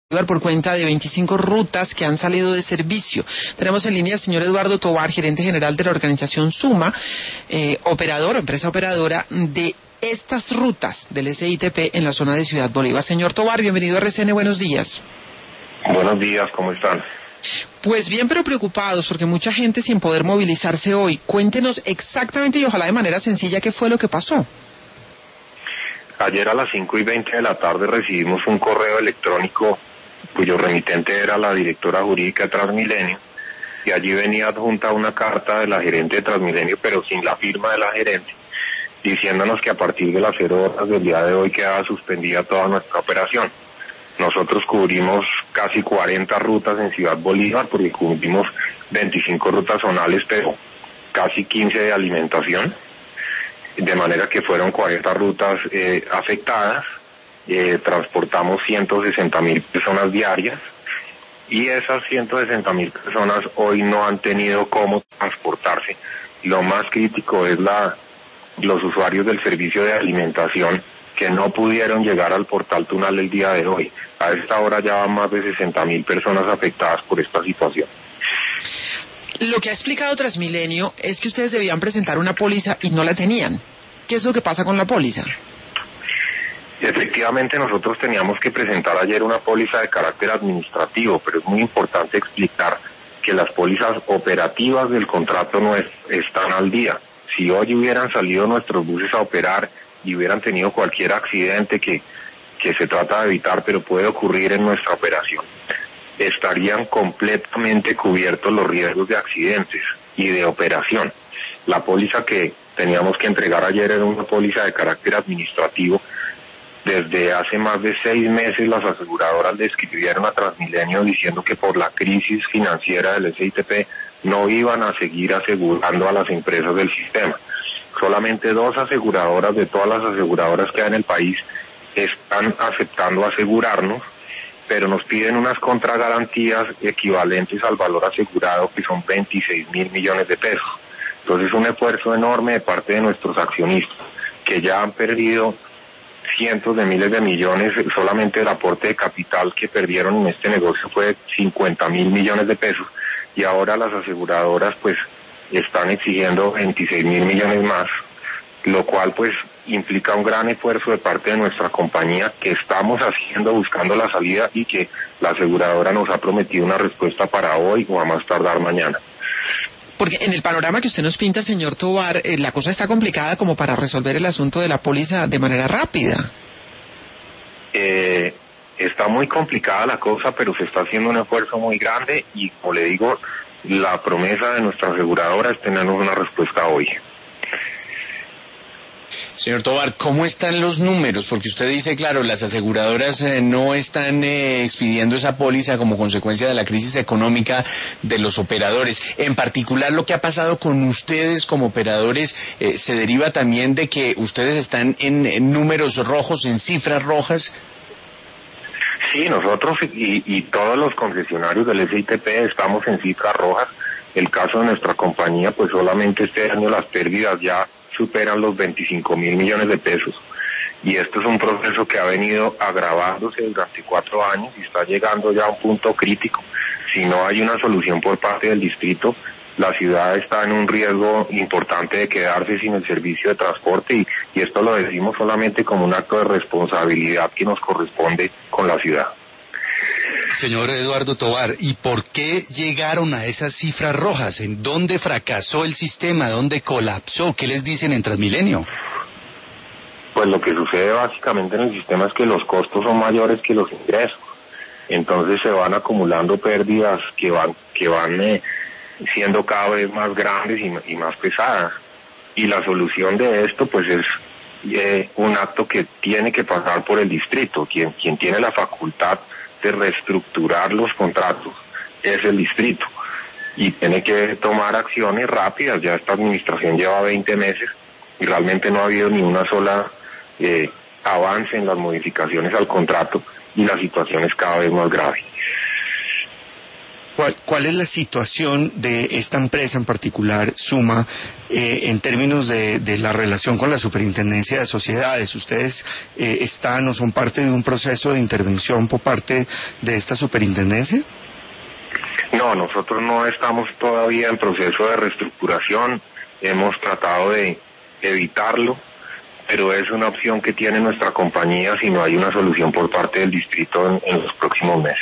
por cuenta de 25 rutas que han salido de servicio. Tenemos en línea al señor Eduardo Tovar, gerente general de la organización Suma, empresa operadora de estas rutas del SITP en la zona de Ciudad Bolívar. Señor Tovar, bienvenido a RCN, buenos días. Buenos días, ¿cómo están? Pues bien, pero preocupados porque mucha gente sin poder movilizarse hoy. Cuéntenos exactamente y ojalá de manera sencilla qué fue lo que pasó. Ayer a las 5:20 de la tarde recibimos un correo electrónico cuyo remitente era la directora jurídica de Transmilenio, y allí venía adjunta una carta de la gerente de Transmilenio, pero sin la firma de la gerente, diciéndonos que a partir de las 0 horas del día de hoy quedaba suspendida toda nuestra operación. Nosotros cubrimos casi 40 rutas en Ciudad Bolívar, porque cubrimos 25 rutas zonales, pero casi 15 de alimentación, de manera que fueron 40 rutas afectadas. Transportamos 160.000 personas diarias, y esas 160.000 personas hoy no han tenido cómo transportarse. Lo más crítico es los usuarios del servicio de alimentación, que no pudieron llegar al portal Tunal el día de hoy. A esta hora ya van más de 60.000 personas afectadas por esta situación. Lo que ha explicado Transmilenio es que ustedes debían presentar una póliza y no la tenían. ¿Qué es lo que pasa con la póliza? Efectivamente, nosotros teníamos que presentar ayer una póliza de carácter administrativo, pero es muy importante explicar que las pólizas operativas del contrato no están al día. Si hoy hubieran salido nuestros buses a operar y hubieran tenido cualquier accidente que se trata de evitar, pero puede ocurrir en nuestra operación, estarían completamente cubiertos los riesgos de accidentes y de operación. La póliza que teníamos que entregar ayer era una póliza de carácter administrativo. Desde hace más de 6 meses las aseguradoras le escribieron a Transmilenio diciendo que por la crisis financiera del SITP no iban a seguir asegurando a las empresas del sistema. Solamente 2 aseguradoras de todas las aseguradoras que hay en el país están aceptando asegurarnos, pero nos piden unas contragarantías equivalentes al valor asegurado, que son 26.000 millones de pesos. Entonces, un esfuerzo enorme de parte de nuestros accionistas, que ya han perdido cientos de miles de millones. Solamente el aporte de capital que perdieron en este negocio fue 50.000 millones de pesos, y ahora las aseguradoras pues están exigiendo 26.000 millones más, lo cual pues implica un gran esfuerzo de parte de nuestra compañía, que estamos haciendo, buscando la salida, y que la aseguradora nos ha prometido una respuesta para hoy o a más tardar mañana. Porque en el panorama que usted nos pinta, señor Tovar, la cosa está complicada como para resolver el asunto de la póliza de manera rápida. Está muy complicada la cosa, pero se está haciendo un esfuerzo muy grande, y como le digo, la promesa de nuestra aseguradora es tenernos una respuesta hoy. Señor Tovar, ¿cómo están los números? Porque usted dice, claro, las aseguradoras no están expidiendo esa póliza como consecuencia de la crisis económica de los operadores. En particular, lo que ha pasado con ustedes como operadores, ¿se deriva también de que ustedes están en números rojos, en cifras rojas? Sí, nosotros y todos los concesionarios del SITP estamos en cifras rojas. El caso de nuestra compañía, pues solamente este año las pérdidas ya superan los 25.000 millones de pesos, y esto es un proceso que ha venido agravándose durante 4 años y está llegando ya a un punto crítico. Si no hay una solución por parte del distrito, la ciudad está en un riesgo importante de quedarse sin el servicio de transporte, y esto lo decimos solamente como un acto de responsabilidad que nos corresponde con la ciudad. Señor Eduardo Tovar, ¿y por qué llegaron a esas cifras rojas? ¿En dónde fracasó el sistema? ¿Dónde colapsó? ¿Qué les dicen en Transmilenio? Pues lo que sucede básicamente en el sistema es que los costos son mayores que los ingresos. Entonces se van acumulando pérdidas que van siendo cada vez más grandes y más pesadas. Y la solución de esto pues es un acto que tiene que pasar por el distrito. Quien tiene la facultad de reestructurar los contratos es el distrito, y tiene que tomar acciones rápidas. Ya esta administración lleva 20 meses y realmente no ha habido ni una sola avance en las modificaciones al contrato, y la situación es cada vez más grave. ¿Cuál es la situación de esta empresa en particular, Suma, en términos de la relación con la Superintendencia de Sociedades? ¿Ustedes están o son parte de un proceso de intervención por parte de esta superintendencia? No, nosotros no estamos todavía en proceso de reestructuración. Hemos tratado de evitarlo, pero es una opción que tiene nuestra compañía si no hay una solución por parte del distrito en los próximos meses.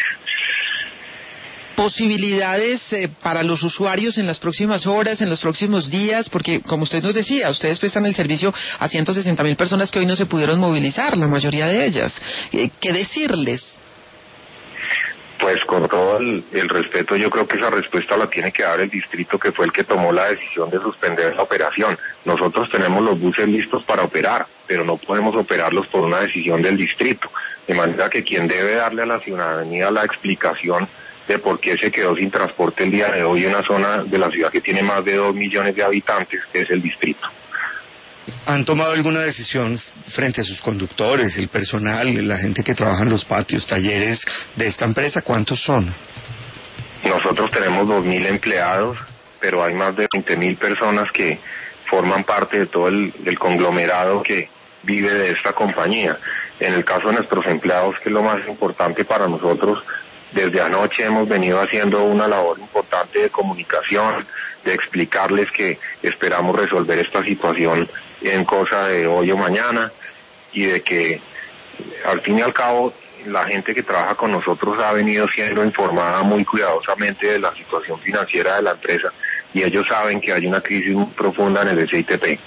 Posibilidades para los usuarios en las próximas horas, en los próximos días, porque como usted nos decía, ustedes prestan el servicio a 160.000 personas que hoy no se pudieron movilizar, la mayoría de ellas. ¿Qué decirles? Pues con todo el respeto, yo creo que esa respuesta la tiene que dar el distrito, que fue el que tomó la decisión de suspender la operación. Nosotros tenemos los buses listos para operar, pero no podemos operarlos por una decisión del distrito. De manera que quien debe darle a la ciudadanía la explicación de por qué se quedó sin transporte el día de hoy en una zona de la ciudad que tiene más de 2 millones de habitantes, que es el distrito. ¿Han tomado alguna decisión frente a sus conductores, el personal, la gente que trabaja en los patios, talleres de esta empresa? ¿Cuántos son? Nosotros tenemos 2.000 empleados, pero hay más de 20.000 personas que forman parte de todo el conglomerado que vive de esta compañía. En el caso de nuestros empleados, que es lo más importante para nosotros, desde anoche hemos venido haciendo una labor importante de comunicación, de explicarles que esperamos resolver esta situación en cosa de hoy o mañana, y de que al fin y al cabo la gente que trabaja con nosotros ha venido siendo informada muy cuidadosamente de la situación financiera de la empresa, y ellos saben que hay una crisis muy profunda en el SITP.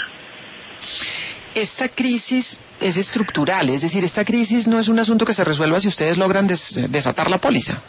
Esta crisis es estructural, es decir, esta crisis no es un asunto que se resuelva si ustedes logran desatar la póliza.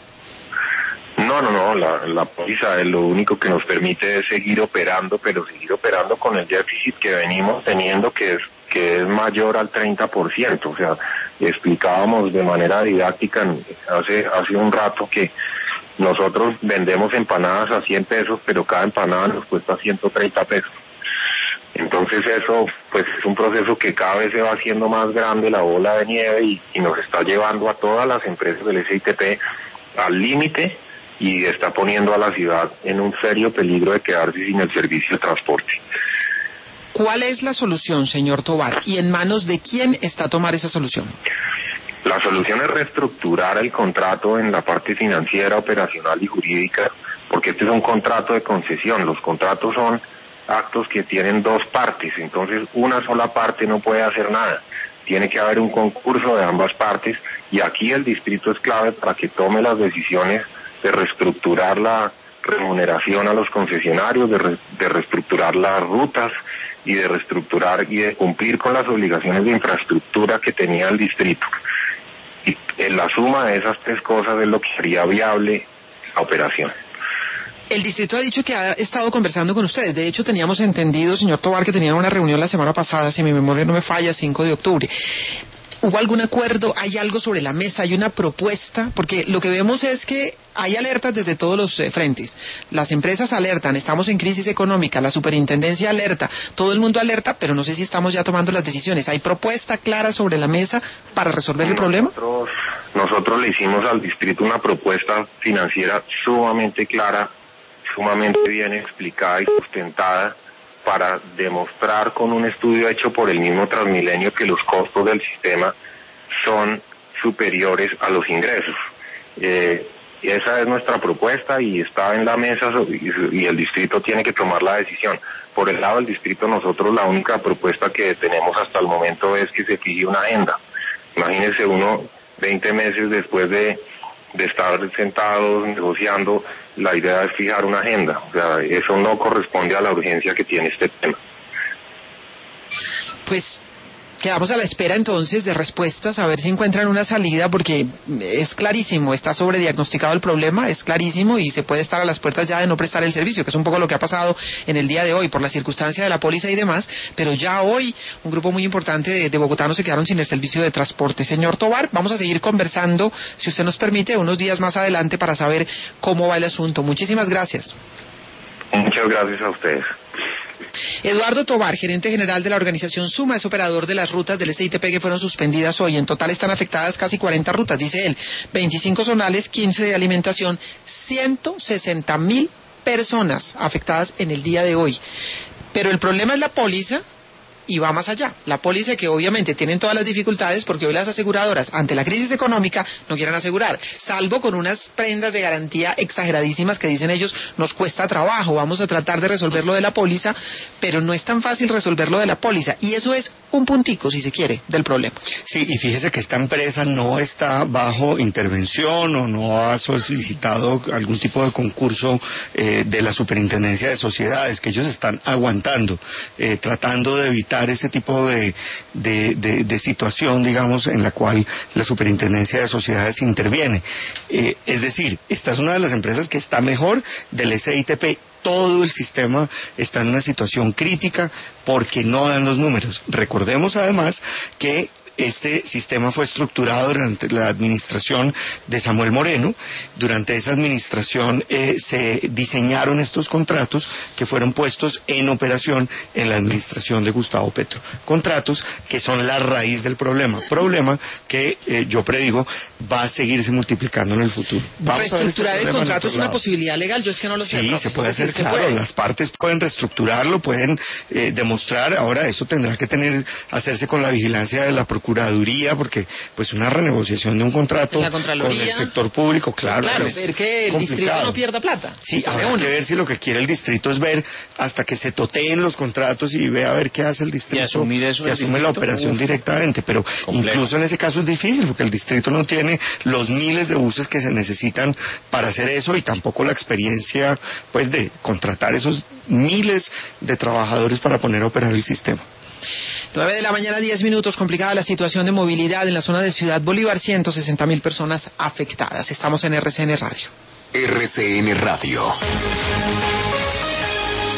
No, la póliza es lo único que nos permite es seguir operando, pero seguir operando con el déficit que venimos teniendo, que es mayor al 30%. O sea, explicábamos de manera didáctica hace un rato que nosotros vendemos empanadas a 100 pesos, pero cada empanada nos cuesta 130 pesos. Entonces eso pues es un proceso que cada vez se va haciendo más grande, la bola de nieve, y nos está llevando a todas las empresas del SITP al límite, y está poniendo a la ciudad en un serio peligro de quedarse sin el servicio de transporte. ¿Cuál es la solución, señor Tovar? ¿Y en manos de quién está a tomar esa solución? La solución es reestructurar el contrato en la parte financiera, operacional y jurídica, porque este es un contrato de concesión. Los contratos son actos que tienen dos partes, entonces una sola parte no puede hacer nada. Tiene que haber un concurso de ambas partes, y aquí el distrito es clave para que tome las decisiones de reestructurar la remuneración a los concesionarios, de reestructurar las rutas, y de reestructurar y de cumplir con las obligaciones de infraestructura que tenía el distrito. Y en la suma de esas tres cosas es lo que haría viable la operación. El distrito ha dicho que ha estado conversando con ustedes. De hecho, teníamos entendido, señor Tovar, que tenían una reunión la semana pasada, si mi memoria no me falla, 5 de octubre. ¿Hubo algún acuerdo? ¿Hay algo sobre la mesa? ¿Hay una propuesta? Porque lo que vemos es que hay alertas desde todos los frentes. Las empresas alertan, estamos en crisis económica, la superintendencia alerta, todo el mundo alerta, pero no sé si estamos ya tomando las decisiones. ¿Hay propuesta clara sobre la mesa para resolver el problema? Nosotros le hicimos al distrito una propuesta financiera sumamente clara, sumamente bien explicada y sustentada, para demostrar con un estudio hecho por el mismo Transmilenio que los costos del sistema son superiores a los ingresos. Esa es nuestra propuesta y está en la mesa, y el distrito tiene que tomar la decisión. Por el lado del distrito, nosotros la única propuesta que tenemos hasta el momento es que se fije una agenda. Imagínese uno 20 meses después de estar sentados negociando, la idea es fijar una agenda. O sea, eso no corresponde a la urgencia que tiene este tema. Pues quedamos a la espera entonces de respuestas, a ver si encuentran una salida, porque es clarísimo, está sobrediagnosticado el problema, es clarísimo, y se puede estar a las puertas ya de no prestar el servicio, que es un poco lo que ha pasado en el día de hoy por la circunstancia de la póliza y demás, pero ya hoy un grupo muy importante de bogotanos se quedaron sin el servicio de transporte. Señor Tovar, vamos a seguir conversando, si usted nos permite, unos días más adelante para saber cómo va el asunto. Muchísimas gracias. Muchas gracias a ustedes. Eduardo Tovar, gerente general de la organización Suma, es operador de las rutas del SITP que fueron suspendidas hoy. En total están afectadas casi 40 rutas, dice él, 25 zonales, 15 de alimentación, 160.000 personas afectadas en el día de hoy. Pero el problema es la póliza. Y va más allá. La póliza que obviamente tienen todas las dificultades porque hoy las aseguradoras, ante la crisis económica, no quieren asegurar, salvo con unas prendas de garantía exageradísimas que dicen ellos, nos cuesta trabajo, vamos a tratar de resolver lo de la póliza, pero no es tan fácil resolver lo de la póliza. Y eso es un puntico, si se quiere, del problema. Sí, y fíjese que esta empresa no está bajo intervención o no ha solicitado algún tipo de concurso de la Superintendencia de Sociedades, que ellos están aguantando, tratando de evitar ese tipo de situación, digamos, en la cual la Superintendencia de Sociedades interviene. Es decir, esta es una de las empresas que está mejor del SITP. Todo el sistema está en una situación crítica porque no dan los números. Recordemos además que este sistema fue estructurado durante la administración de Samuel Moreno. Durante esa administración se diseñaron estos contratos que fueron puestos en operación en la administración de Gustavo Petro. Contratos que son la raíz del problema. Problema que yo predigo va a seguirse multiplicando en el futuro. Reestructurar el contrato es una posibilidad legal, yo es que no lo sé. Sí, se puede hacer, claro. Las partes pueden reestructurarlo, pueden demostrar. Ahora eso tendrá que hacerse con la vigilancia de la Procuraduría, porque pues una renegociación de un contrato con el sector público, claro, ver que el distrito no pierda plata. Sí, habrá que ver si lo que quiere el distrito es ver hasta que se toteen los contratos y vea a ver qué hace el distrito, si asume la operación directamente, pero incluso en ese caso es difícil porque el distrito no tiene los miles de buses que se necesitan para hacer eso y tampoco la experiencia pues de contratar esos miles de trabajadores para poner a operar el sistema. 9 de la mañana, 10 minutos, complicada la situación de movilidad en la zona de Ciudad Bolívar, 160.000 personas afectadas. Estamos en RCN Radio. RCN Radio.